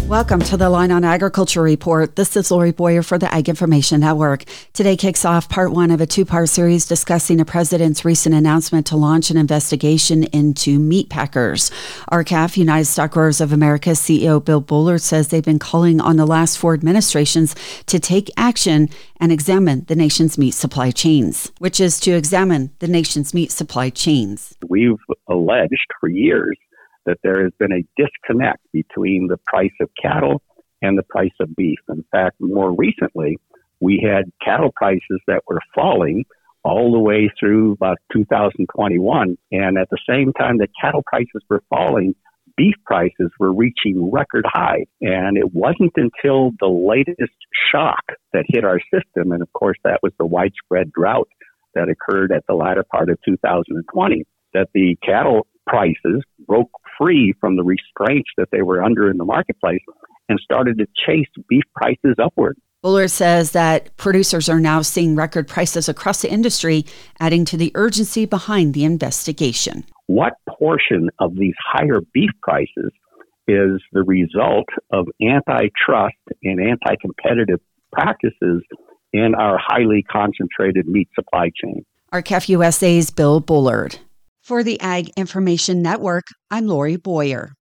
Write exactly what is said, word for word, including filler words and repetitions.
Welcome to the Line on Agriculture Report. This is Lori Boyer for the Ag Information Network. Today kicks off part one of a two-part series discussing the president's recent announcement to launch an investigation into meat packers. R C A F, United Stock Growers of America C E O Bill Bollard says they've been calling on the last four administrations to take action and examine the nation's meat supply chains, which is to examine the nation's meat supply chains. We've alleged for years that there has been a disconnect between the price of cattle and the price of beef. In fact, more recently, we had cattle prices that were falling all the way through about two thousand twenty-one. And at the same time that cattle prices were falling, beef prices were reaching record highs. And it wasn't until the latest shock that hit our system, and of course that was the widespread drought that occurred at the latter part of two thousand twenty, that the cattle prices broke free from the restraints that they were under in the marketplace and started to chase beef prices upward. Bullard says that producers are now seeing record prices across the industry, adding to the urgency behind the investigation. What portion of these higher beef prices is the result of antitrust and anti-competitive practices in our highly concentrated meat supply chain? R C A F U S A's Bill Bullard. For the Ag Information Network, I'm Lori Boyer.